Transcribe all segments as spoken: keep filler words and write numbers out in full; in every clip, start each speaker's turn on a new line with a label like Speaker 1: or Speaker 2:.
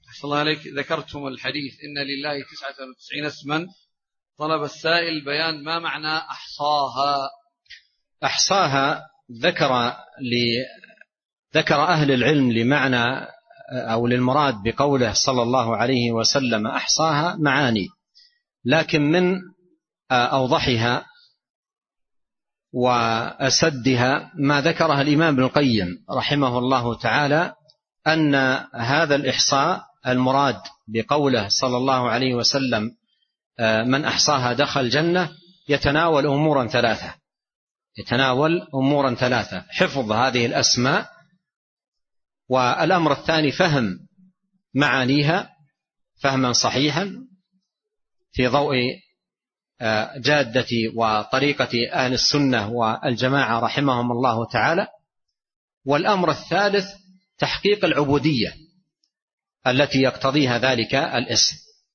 Speaker 1: أحسن الله عليك. ذكرتم الحديث إن لله تسعة وتسعين اسما، طلب السائل بيان ما معنى أحصاها.
Speaker 2: أحصاها ذكر ل... ذكر أهل العلم لمعنى أو للمراد بقوله صلى الله عليه وسلم أحصاها معاني، لكن من أوضحها وأسدها ما ذكرها الإمام ابن القيم رحمه الله تعالى، أن هذا الإحصاء المراد بقوله صلى الله عليه وسلم من أحصاها دخل الجنة يتناول أمورا ثلاثة يتناول أمورا ثلاثة حفظ هذه الأسماء، والأمر الثاني فهم معانيها فهما صحيحا في ضوء جادة وطريقة أهل السنة والجماعة رحمهم الله تعالى، والأمر الثالث تحقيق العبودية التي يقتضيها ذلك الاسم.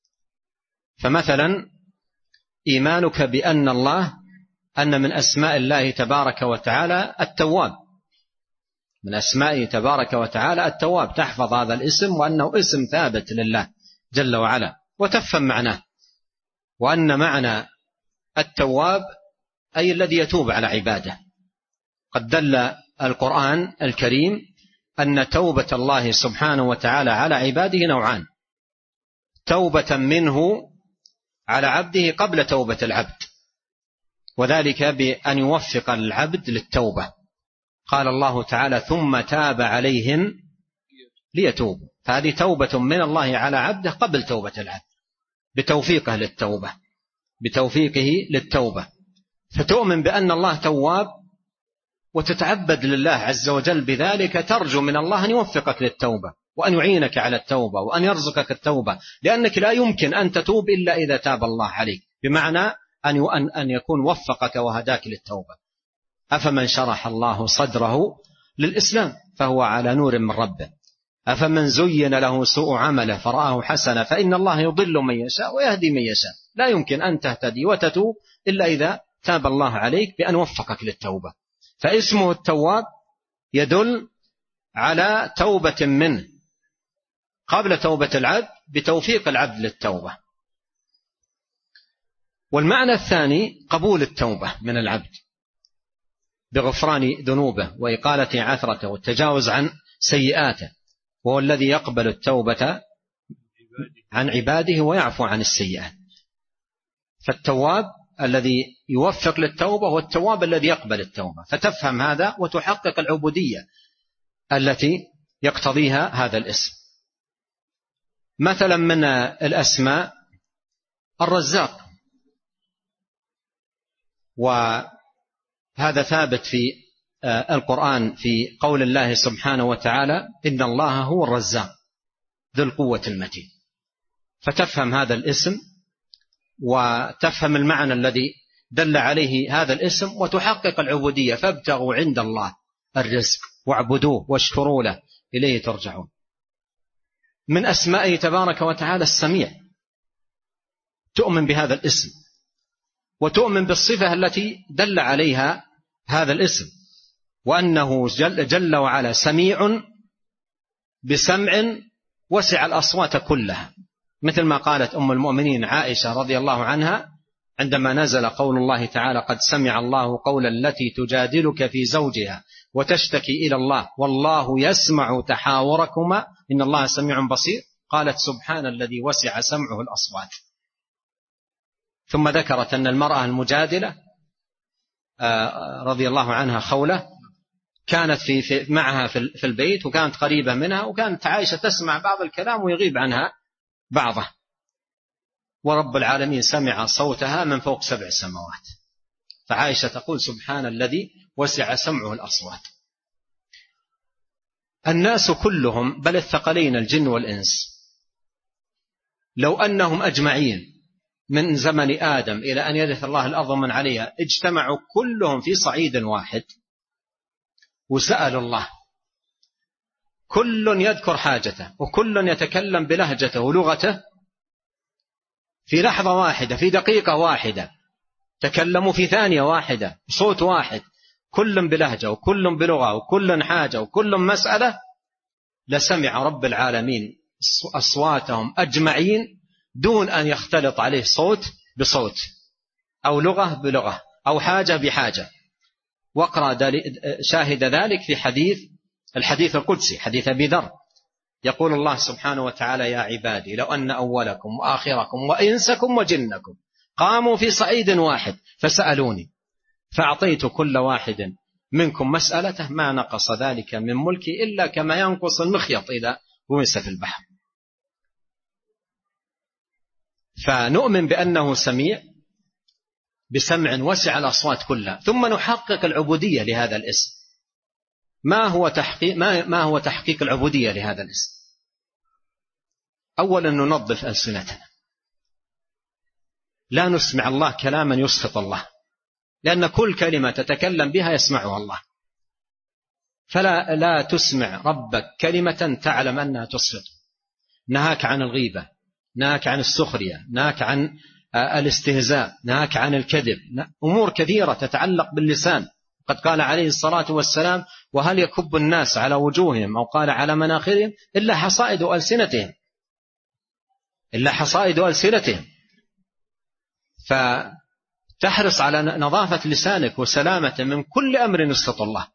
Speaker 2: فمثلا إيمانك بأن الله أن من أسماء الله تبارك وتعالى التواب، من أسمائه تبارك وتعالى التواب، تحفظ هذا الاسم وأنه اسم ثابت لله جل وعلا وتفهم معناه، وأن معنى التواب أي الذي يتوب على عباده. قد دل القرآن الكريم أن توبة الله سبحانه وتعالى على عباده نوعان: توبة منه على عبده قبل توبة العبد، وذلك بأن يوفق العبد للتوبة. قال الله تعالى ثم تاب عليهم ليتوبوا، فهذه توبة من الله على عبده قبل توبة العبد بتوفيقه للتوبة بتوفيقه للتوبة فتؤمن بأن الله تواب وتتعبد لله عز وجل بذلك، ترجو من الله أن يوفقك للتوبة وأن يعينك على التوبة وأن يرزقك التوبة، لأنك لا يمكن أن تتوب إلا إذا تاب الله عليك، بمعنى أن أن يكون وفقك وهداك للتوبة. أفمن شرح الله صدره للإسلام فهو على نور من ربه، أفمن زين له سوء عمله فرآه حسنا فإن الله يضل من يشاء ويهدي من يشاء. لا يمكن أن تهتدي وتتوب إلا إذا تاب الله عليك بأن وفقك للتوبة. فاسمه التواب يدل على توبة منه قبل توبة العبد بتوفيق العبد للتوبة. والمعنى الثاني قبول التوبة من العبد بغفران ذنوبه وإقالة عثرته والتجاوز عن سيئاته، وهو الذي يقبل التوبة عن عباده ويعفو عن السيئات. فالتواب الذي يوفق للتوبة هو التواب الذي يقبل التوبة، فتفهم هذا وتحقق العبودية التي يقتضيها هذا الاسم. مثلا من الأسماء الرزاق، وهذا ثابت في القرآن في قول الله سبحانه وتعالى إن الله هو الرزاق ذو القوة المتين، فتفهم هذا الاسم وتفهم المعنى الذي دل عليه هذا الاسم وتحقق العبودية. فابتغوا عند الله الرزق واعبدوه واشكروا له إليه ترجعون. من أسمائه تبارك وتعالى السميع، تؤمن بهذا الاسم وتؤمن بالصفة التي دل عليها هذا الاسم، وأنه جل, جل وعلا سميع بسمع وسع الأصوات كلها، مثل ما قالت أم المؤمنين عائشة رضي الله عنها عندما نزل قول الله تعالى قد سمع الله قول التي تجادلك في زوجها وتشتكي إلى الله والله يسمع تحاوركما إن الله سميع بصير، قالت سبحان الذي وسع سمعه الأصوات. ثم ذكرت أن المرأة المجادلة رضي الله عنها خولة كانت في, في معها في البيت وكانت قريبة منها، وكانت عائشة تسمع بعض الكلام ويغيب عنها بعضه، ورب العالمين سمع صوتها من فوق سبع سماوات، فعائشة تقول سبحان الذي وسع سمعه الأصوات. الناس كلهم بل الثقلين الجن والإنس لو أنهم أجمعين من زمن آدم إلى أن يرث الله الأرض من عليها اجتمعوا كلهم في صعيد واحد وسألوا الله، كل يذكر حاجته وكل يتكلم بلهجته ولغته، في لحظة واحدة في دقيقة واحدة تكلموا في ثانية واحدة بصوت واحد، كل بلهجة وكل بلغة وكل حاجة وكل مسألة، لسمع رب العالمين أصواتهم أجمعين دون أن يختلط عليه صوت بصوت أو لغة بلغة أو حاجة بحاجة. واقرأ شاهد ذلك في حديث الحديث القدسي حديث أبي ذر، يقول الله سبحانه وتعالى: يا عبادي لو أن أولكم وآخركم وإنسكم وجنكم قاموا في صعيد واحد فسألوني فأعطيت كل واحد منكم مسألته ما نقص ذلك من ملكي إلا كما ينقص المخيط إذا غمس في البحر. فنؤمن بأنه سميع بسمع وسع الأصوات كلها، ثم نحقق العبودية لهذا الاسم. ما هو تحقيق ما, ما هو تحقيق العبودية لهذا الاسم؟ أولا ننظف ألسنتنا، لا نسمع الله كلاما يسخط الله، لأن كل كلمة تتكلم بها يسمعها الله، فلا لا تسمع ربك كلمة تعلم أنها تسخط. نهاك عن الغيبة، نهاك عن السخرية، نهاك عن الاستهزاء، نهاك عن الكذب، أمور كثيرة تتعلق باللسان. قد قال عليه الصلاة والسلام: وهل يكب الناس على وجوههم، أو قال على مناخرهم، إلا حصائد ألسنتهم إلا حصائد ألسنتهم. فتحرص على نظافة لسانك وسلامته من كل أمر يسخط الله.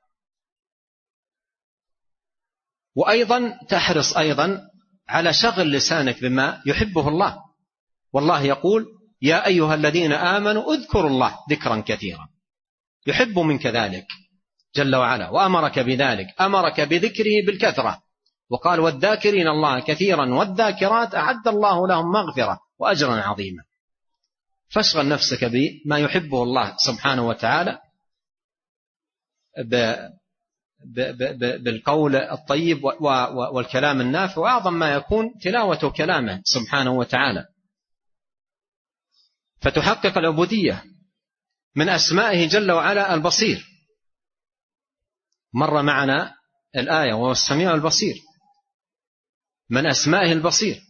Speaker 2: وأيضا تحرص أيضا على شغل لسانك بما يحبه الله، والله يقول: يا أيها الذين آمنوا اذكروا الله ذكرا كثيرا، يحب منك ذلك جل وعلا وأمرك بذلك، أمرك بذكره بالكثرة، وقال: والذاكرين الله كثيرا والذاكرات أعد الله لهم مغفرة وأجرا عظيما. فاشغل نفسك بما يحبه الله سبحانه وتعالى بالقول الطيب والكلام النافع، وأعظم ما يكون تلاوة كلامه سبحانه وتعالى. فتحقق العبودية. من أسمائه جل وعلا البصير، مر معنا الآية: وهو السميع البصير. من أسمائه البصير،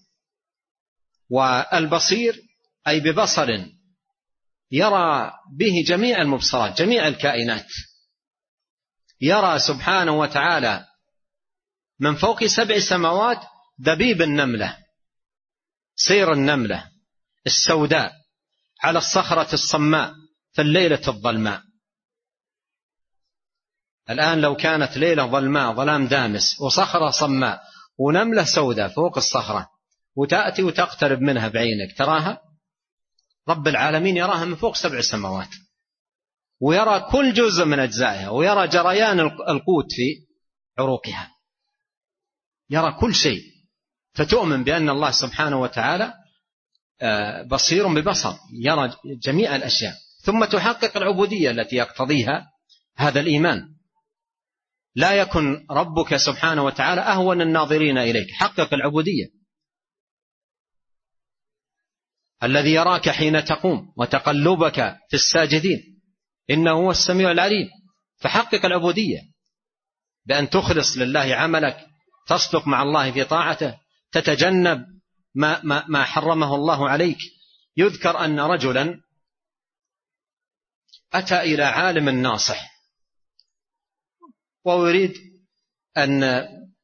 Speaker 2: والبصير أي ببصر يرى به جميع المبصرات، جميع الكائنات. يرى سبحانه وتعالى من فوق سبع سماوات دبيب النملة، سير النملة السوداء على الصخرة الصماء في الليلة الظلماء. الآن لو كانت ليلة ظلماء ظلام دامس وصخرة صماء ونملة سوداء فوق الصخرة، وتأتي وتقترب منها بعينك، تراها؟ رب العالمين يراها من فوق سبع سماوات، ويرى كل جزء من أجزائها، ويرى جريان القوت في عروقها، يرى كل شيء. فتؤمن بأن الله سبحانه وتعالى بصير ببصر، يرى جميع الأشياء. ثم تحقق العبودية التي يقتضيها هذا الإيمان. لا يكن ربك سبحانه وتعالى أهون الناظرين إليك، حقق العبودية. الذي يراك حين تقوم وتقلبك في الساجدين إنه هو السميع العليم. فحقق العبودية بأن تخلص لله عملك، تصدق مع الله في طاعته، تتجنب ما, ما, ما حرمه الله عليك. يذكر أن رجلا أتى إلى عالم ناصح ويريد أن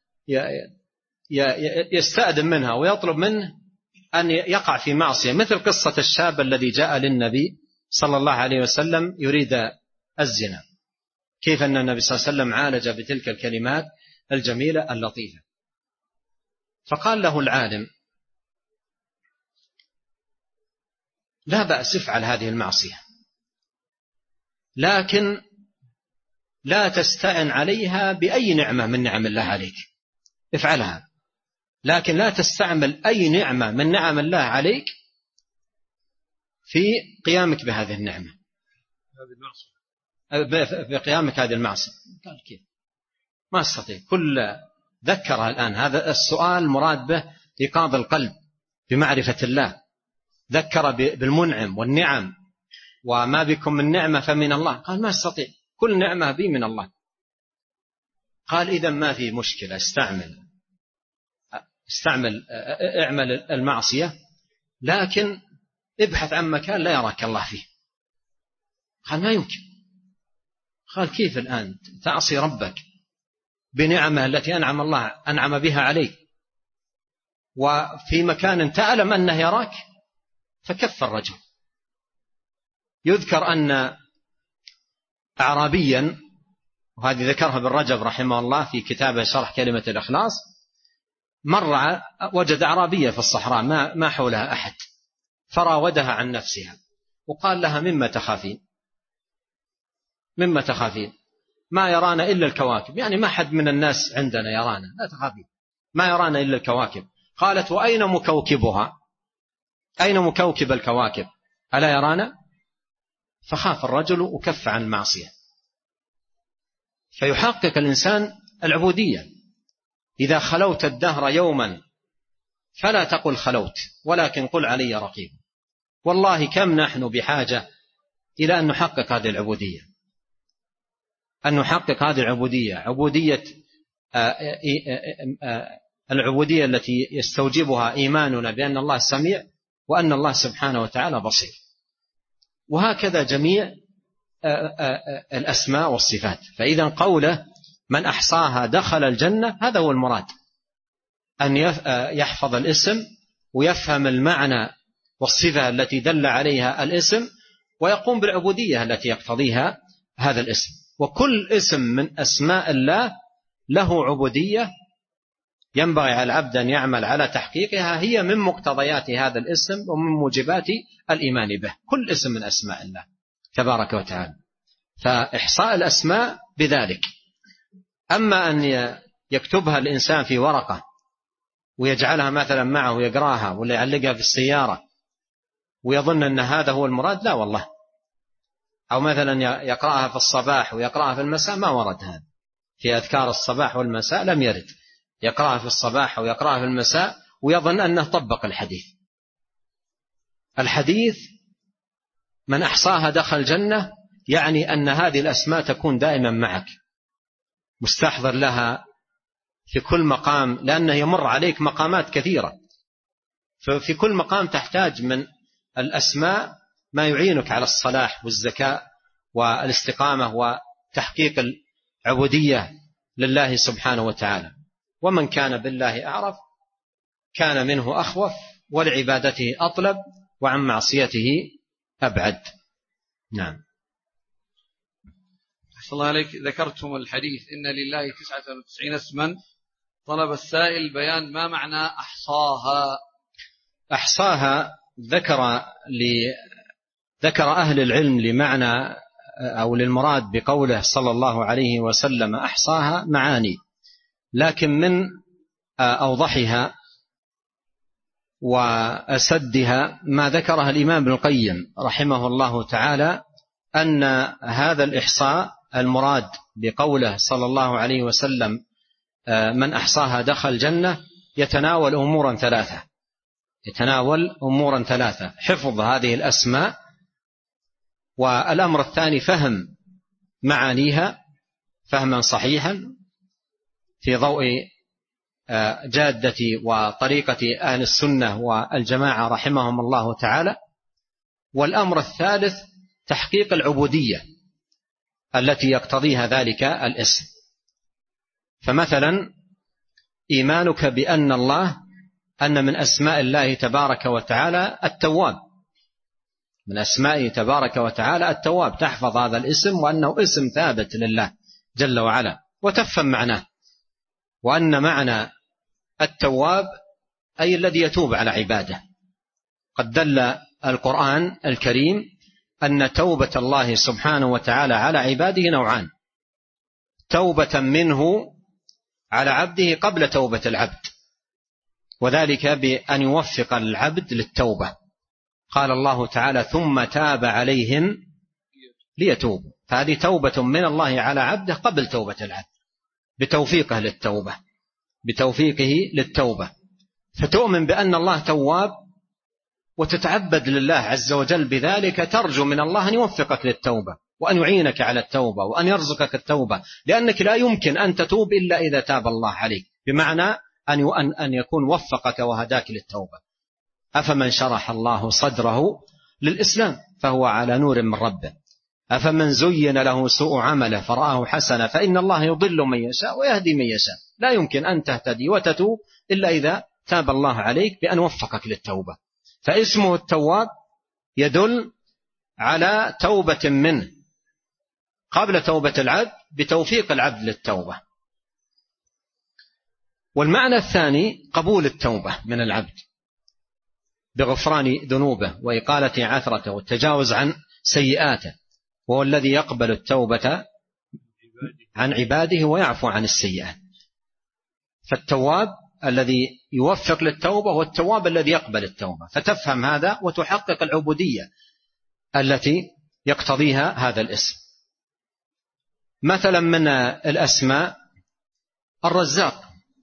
Speaker 2: يستأذن منها ويطلب منه أن يقع في معصية، مثل قصة الشاب الذي جاء للنبي صلى الله عليه وسلم يريد الزنا، كيف أن النبي صلى الله عليه وسلم عالج بتلك الكلمات الجميلة اللطيفة. فقال له العالم: لا بأس، افعل هذه المعصية، لكن لا تستعن عليها بأي نعمة من نعم الله عليك، افعلها، لكن لا تستعمل أي نعمة من نعم الله عليك في قيامك بهذه النعمة، بقيامك هذه المعصية. قال: كيف؟ ما استطيع. كل ذكرها الآن، هذا السؤال مراد به إيقاظ القلب بمعرفة الله، ذكر بالمنعم والنعم، وما بكم من نعمة فمن الله. قال: ما استطيع، كل نعمة بي من الله. قال: إذا ما في مشكلة، استعمل استعمل اعمل المعصية، لكن ابحث عن مكان لا يراك الله فيه. قال: ما يمكن. قال: كيف الآن تعصي ربك بنعمه التي أنعم الله أنعم بها عليك؟ وفي مكان تعلم أنه يراك فكف الرجل. يذكر أن أعرابيا، وهذه ذكرها ابن رجب رحمه الله في كتابه شرح كلمة الإخلاص، مر وجد أعرابية في الصحراء ما ما حولها أحد، فراودها عن نفسها وقال لها مما تخافين مما تخافين ما يرانا إلا الكواكب، يعني ما حد من الناس عندنا يرانا، لا تخافين ما يرانا إلا الكواكب. قالت وأين مكوكبها؟ أين مكوكب الكواكب؟ ألا يرانا؟ فخاف الرجل وكف عن المعصية. فيحقق الإنسان العبودية. إذا خلوت الدهر يوما فلا تقل خلوت، ولكن قل علي رقيب. والله كم نحن بحاجة إلى أن نحقق هذه العبودية، أن نحقق هذه العبودية، عبودية العبودية التي يستوجبها إيماننا بأن الله سميع وأن الله سبحانه وتعالى بصير. وهكذا جميع الأسماء والصفات. فإذا قوله من أحصاها دخل الجنة هذا هو المراد، أن يحفظ الاسم ويفهم المعنى والصفة التي دل عليها الاسم ويقوم بالعبودية التي يقتضيها هذا الاسم. وكل اسم من أسماء الله له عبودية ينبغي على العبد أن يعمل على تحقيقها، هي من مقتضيات هذا الاسم ومن موجبات الإيمان به. كل اسم من أسماء الله تبارك وتعالى، فإحصاء الأسماء بذلك. أما أن يكتبها الإنسان في ورقة ويجعلها مثلا معه ويقراها ولا يعلقها في السيارة ويظن أن هذا هو المراد، لا والله. أو مثلا يقرأها في الصباح ويقرأها في المساء، ما ورد هذا في أذكار الصباح والمساء، لم يرد يقرأها في الصباح ويقرأها في المساء ويظن أنه طبق الحديث. الحديث من أحصاها دخل الجنة، يعني أن هذه الأسماء تكون دائما معك مستحضر لها في كل مقام، لأنه يمر عليك مقامات كثيرة، ففي كل مقام تحتاج من الأسماء ما يعينك على الصلاح والزكاة والاستقامة وتحقيق العبودية لله سبحانه وتعالى. ومن كان بالله أعرف كان منه أخوف، ولعبادته أطلب، وعن معصيته أبعد. نعم.
Speaker 1: أحسن الله عليك. ذكرتم الحديث إن لله تسعة وتسعين اسما، طلب السائل بيان ما معنى أحصاها.
Speaker 2: أحصاها ذكر ل... ذكر أهل العلم لمعنى أو للمراد بقوله صلى الله عليه وسلم أحصاها معاني، لكن من أوضحها وأسدها ما ذكرها الإمام ابن القيم رحمه الله تعالى، أن هذا الإحصاء المراد بقوله صلى الله عليه وسلم من أحصاها دخل الجنة يتناول أمورا ثلاثة يتناول أمورا ثلاثة حفظ هذه الأسماء، والأمر الثاني فهم معانيها فهما صحيحا في ضوء جادة وطريقة أهل السنة والجماعة رحمهم الله تعالى، والأمر الثالث تحقيق العبودية التي يقتضيها ذلك الاسم. فمثلا إيمانك بأن الله أن من أسماء الله تبارك وتعالى التواب، من أسمائه تبارك وتعالى التواب، تحفظ هذا الاسم وأنه اسم ثابت لله جل وعلا وتفهم معناه، وأن معنى التواب أي الذي يتوب على عباده. قد دل القرآن الكريم أن توبة الله سبحانه وتعالى على عباده نوعان: توبة منه على عبده قبل توبة العبد، وذلك بأن يوفق العبد للتوبة. قال الله تعالى ثم تاب عليهم ليتوبوا، فهذه توبة من الله على عبده قبل توبة العبد بتوفيقه للتوبة بتوفيقه للتوبة فتؤمن بأن الله تواب وتتعبد لله عز وجل بذلك، ترجو من الله أن يوفقك للتوبة وأن يعينك على التوبة وأن يرزقك التوبة، لأنك لا يمكن أن تتوب إلا إذا تاب الله عليك، بمعنى أن أن يكون وفقك وهداك للتوبة. أفمن شرح الله صدره للإسلام فهو على نور من ربه، أفمن زين له سوء عمله فرآه حسنا فإن الله يضل من يشاء ويهدي من يشاء. لا يمكن أن تهتدي وتتوب إلا إذا تاب الله عليك بأن وفقك للتوبة. فاسمه التواب يدل على توبة منه قبل توبة العبد بتوفيق العبد للتوبة. والمعنى الثاني قبول التوبة من العبد بغفران ذنوبه وإقالة عثرته والتجاوز عن سيئاته، وهو الذي يقبل التوبة عن عباده ويعفو عن السيئات. فالتواب الذي يوفق للتوبة هو التواب الذي يقبل التوبة. فتفهم هذا وتحقق العبودية التي يقتضيها هذا الاسم. مثلا من الأسماء الرزاق،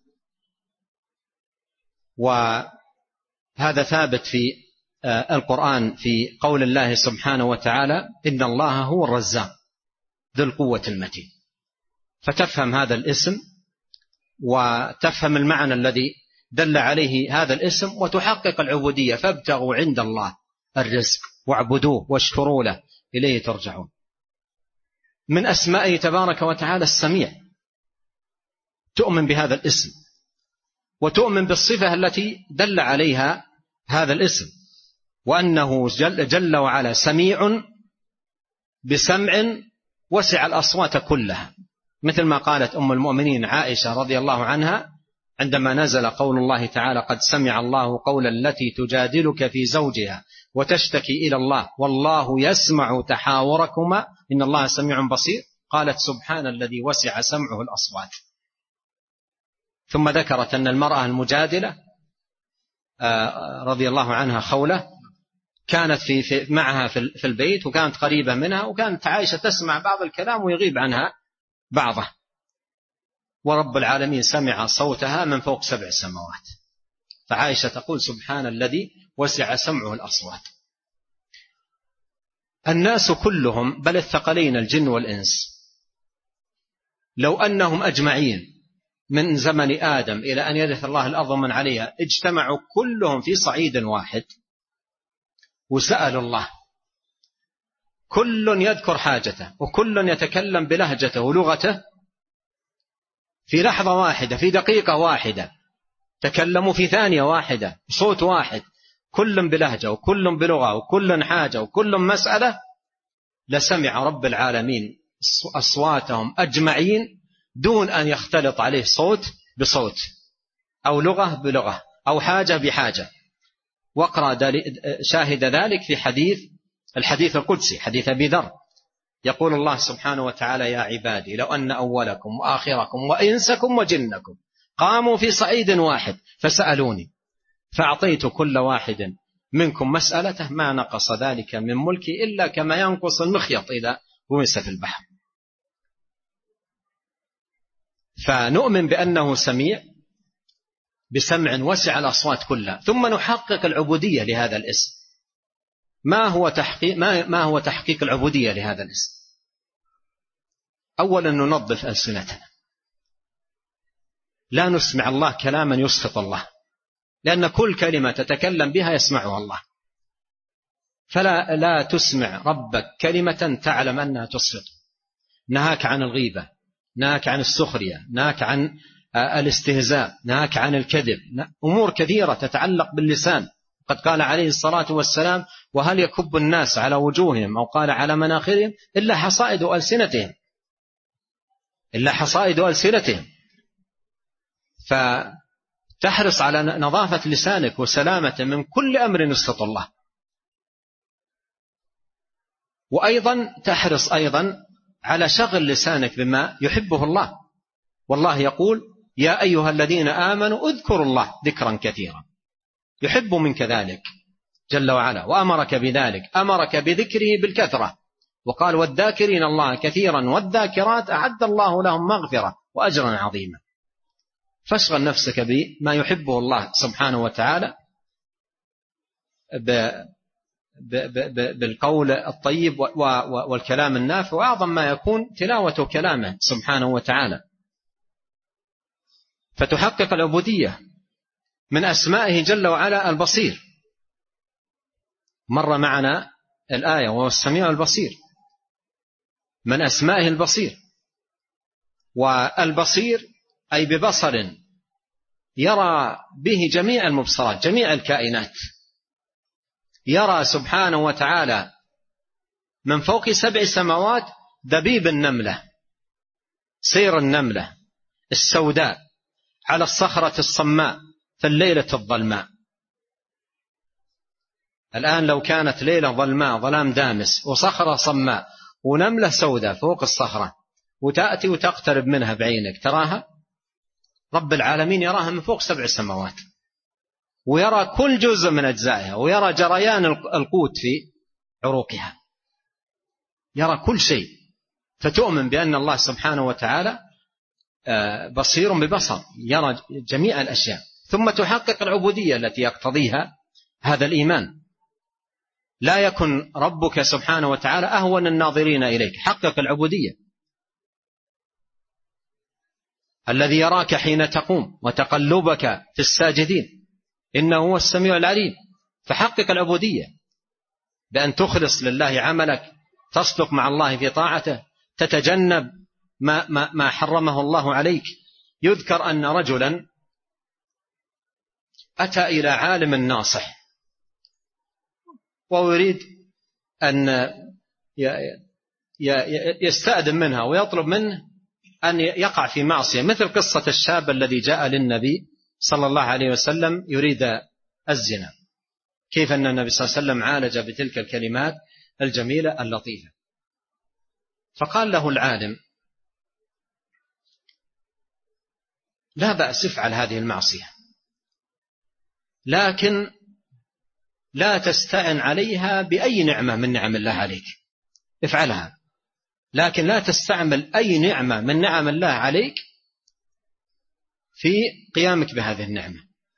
Speaker 2: وهذا ثابت في القرآن في قول الله سبحانه وتعالى إن الله هو الرزاق ذو القوة المتين. فتفهم هذا الاسم وتفهم المعنى الذي دل عليه هذا الاسم وتحقق العبودية. فابتغوا عند الله الرزق واعبدوه واشكروا له إليه ترجعون. من أسمائه تبارك وتعالى السميع، تؤمن بهذا الاسم وتؤمن بالصفة التي دل عليها هذا الاسم، وأنه جل, جل وعلا سميع بسمع وسع الأصوات كلها، مثل ما قالت أم المؤمنين عائشة رضي الله عنها عندما نزل قول الله تعالى قد سمع الله قول التي تجادلك في زوجها وتشتكي إلى الله والله يسمع تحاوركما إن الله سميع بصير، قالت سبحان الذي وسع سمعه الأصوات. ثم ذكرت أن المرأة المجادلة رضي الله عنها خولة كانت في في معها في البيت وكانت قريبة منها، وكانت عائشة تسمع بعض الكلام ويغيب عنها بعضه، ورب العالمين سمع صوتها من فوق سبع سماوات. فعائشة تقول سبحان الذي وسع سمعه الأصوات. الناس كلهم بل الثقلين الجن والإنس لو أنهم أجمعين من زمن آدم إلى أن يرث الله الأرض من عليها اجتمعوا كلهم في صعيد واحد وسألوا الله، كل يذكر حاجته وكل يتكلم بلهجته ولغته، في لحظة واحدة في دقيقة واحدة تكلموا في ثانية واحدة صوت واحد، كل بلهجة وكل بلغة وكل حاجة وكل مسألة، لسمع رب العالمين أصواتهم أجمعين دون أن يختلط عليه صوت بصوت أو لغة بلغة أو حاجة بحاجة. واقرأ شاهد ذلك في حديث الحديث القدسي حديث أبي ذر، يقول الله سبحانه وتعالى يا عبادي لو أن أولكم وآخركم وإنسكم وجنكم قاموا في صعيد واحد فسألوني فأعطيت كل واحد منكم مسألته ما نقص ذلك من ملكي إلا كما ينقص المخيط إذا غمس في البحر. فنؤمن بأنه سميع بسمع وسع الأصوات كلها، ثم نحقق العبودية لهذا الاسم. ما هو تحقيق ما, ما هو تحقيق العبودية لهذا الاسم؟ أولا ننظف ألسنتنا، لا نسمع الله كلاما يسخط الله، لأن كل كلمة تتكلم بها يسمعها الله، فلا لا تسمع ربك كلمة تعلم أنها تسخط. نهاك عن الغيبة، نهاك عن السخرية، نهاك عن الاستهزاء، نهاك عن الكذب، أمور كثيرة تتعلق باللسان. قد قال عليه الصلاة والسلام وهل يكب الناس على وجوههم أو قال على مناخرهم إلا حصائد ألسنتهم إلا حصائد ألسنتهم. فتحرص على نظافة لسانك وسلامة من كل أمر يسخط الله، وأيضا تحرص أيضا على شغل لسانك بما يحبه الله. والله يقول يا أيها الذين آمنوا اذكروا الله ذكرا كثيرا، يحب منك ذلك جل وعلا وأمرك بذلك، أمرك بذكره بالكثرة، وقال والذاكرين الله كثيرا والذاكرات أعد الله لهم مغفرة وأجرا عظيما. فاشغل نفسك بما يحبه الله سبحانه وتعالى بالقول الطيب والكلام النافع، وأعظم ما يكون تلاوة كلامه سبحانه وتعالى، فتحقق العبودية. من أسمائه جل وعلا البصير، مر معنا الآية وهو السميع البصير، من أسمائه البصير. والبصير أي ببصر يرى به جميع المبصرات، جميع الكائنات. يرى سبحانه وتعالى من فوق سبع سماوات دبيب النملة، سير النملة السوداء على الصخرة الصماء في الليلة الظلماء. الآن لو كانت ليلة ظلماء ظلام دامس وصخرة صماء ونملة سوداء فوق الصخرة وتأتي وتقترب منها بعينك تراها؟ رب العالمين يراها من فوق سبع سماوات، ويرى كل جزء من أجزائها، ويرى جريان القوت في عروقها، يرى كل شيء. فتؤمن بأن الله سبحانه وتعالى بصير ببصر، يرى جميع الأشياء. ثم تحقق العبودية التي يقتضيها هذا الإيمان. لا يكن ربك سبحانه وتعالى أهون الناظرين إليك، حقق العبودية. الذي يراك حين تقوم وتقلبك في الساجدين إنه هو السميع العليم. فحقق العبودية بأن تخلص لله عملك، تصدق مع الله في طاعته، تتجنب ما, ما, ما حرمه الله عليك. يذكر أن رجلا أتى إلى عالم ناصح ويريد أن يستأذن منها ويطلب منه أن يقع في معصية، مثل قصة الشاب الذي جاء للنبي صلى الله عليه وسلم يريد الزنا، كيف أن النبي صلى الله عليه وسلم عالج بتلك الكلمات الجميلة اللطيفة. فقال له العالم: لا بأس، افعل هذه المعصية، لكن لا تستعن عليها بأي نعمة من نعم الله عليك، افعلها لكن لا تستعمل أي نعمة من نعم الله عليك في قيامك بهذه النعمة،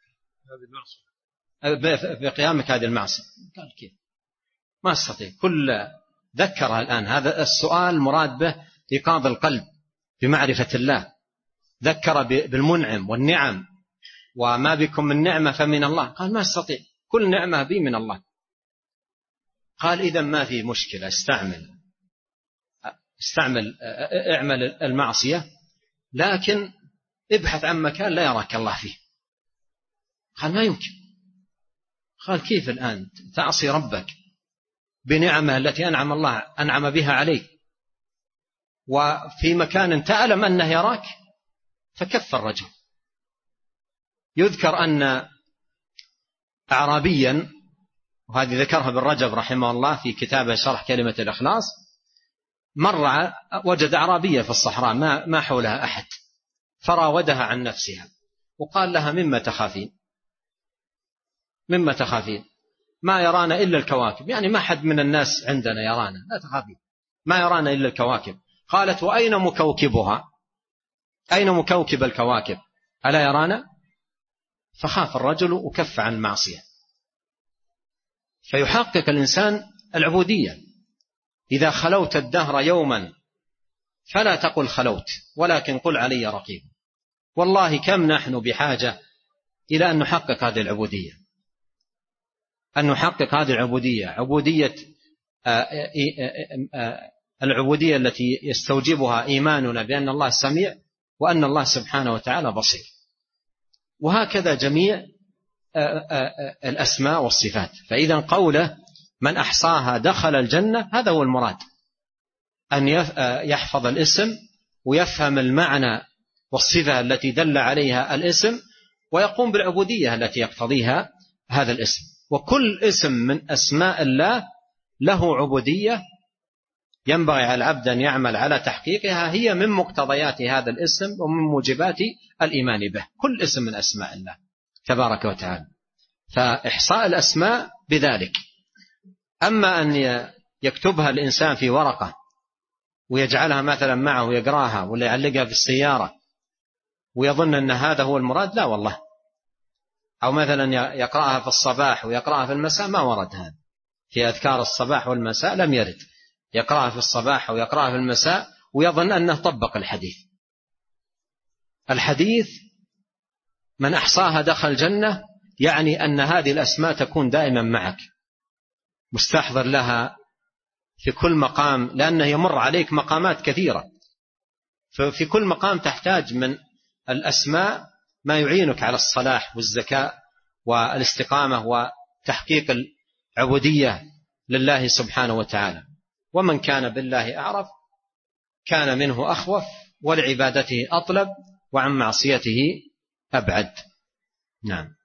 Speaker 2: بقيامك هذه المعصية. قال كيف؟ ما استطيع. كل ذكرها الآن، هذا السؤال مراد به إيقاظ القلب بمعرفة الله، ذكر بالمنعم والنعم، وما بكم من نعمة فمن الله. قال ما استطيع، كل نعمة بي من الله. قال إذا ما في مشكلة، استعمل استعمل اعمل المعصية، لكن ابحث عن مكان لا يراك الله فيه. قال ما يمكن. قال كيف الآن تعصي ربك بنعمة التي أنعم الله أنعم بها عليك وفي مكان تعلم أنه يراك؟ فكف الرجل. يذكر أن أعرابيا، وهذه ذكرها ابن رجب رحمه الله في كتابه شرح كلمة الإخلاص، مر وجد أعرابية في الصحراء ما ما حولها أحد، فراودها عن نفسها وقال لها: مما تخافين؟ مما تخافين؟ ما يرانا إلا الكواكب، يعني ما حد من الناس عندنا يرانا، لا تخافين، ما يرانا إلا الكواكب. قالت: وأين مكوكبها؟ أين مكوكب الكواكب؟ ألا يرانا؟ فخاف الرجل وكف عن المعصية. فيحقق الإنسان العبودية. إذا خلوت الدهر يوما فلا تقل خلوت، ولكن قل علي رقيب. والله كم نحن بحاجة إلى أن نحقق هذه العبودية، أن نحقق هذه العبودية، عبودية العبودية التي يستوجبها إيماننا بأن الله سميع وأن الله سبحانه وتعالى بصير. وهكذا جميع الأسماء والصفات. فإذا قوله من أحصاها دخل الجنة، هذا هو المراد، أن يحفظ الاسم ويفهم المعنى والصفة التي دل عليها الاسم، ويقوم بالعبودية التي يقتضيها هذا الاسم. وكل اسم من أسماء الله له عبودية ينبغي على العبد أن يعمل على تحقيقها، هي من مقتضيات هذا الاسم ومن موجبات الإيمان به. كل اسم من أسماء الله تبارك وتعالى. فإحصاء الأسماء بذلك. أما أن يكتبها الإنسان في ورقة ويجعلها مثلا معه ويقراها، ولا يعلقها في السيارة ويظن أن هذا هو المراد، لا والله. أو مثلا يقرأها في الصباح ويقرأها في المساء، ما ورد هذا في أذكار الصباح والمساء، لم يرد. يقرأها في الصباح ويقرأها في المساء ويظن أنه طبق الحديث. الحديث من أحصاها دخل الجنة، يعني أن هذه الأسماء تكون دائما معك، مستحضر لها في كل مقام، لأنه يمر عليك مقامات كثيرة، ففي كل مقام تحتاج من الأسماء ما يعينك على الصلاح والزكاة والاستقامة وتحقيق العبودية لله سبحانه وتعالى. ومن كان بالله أعرف كان منه أخوف ولعبادته أطلب وعن معصيته أبعد. نعم.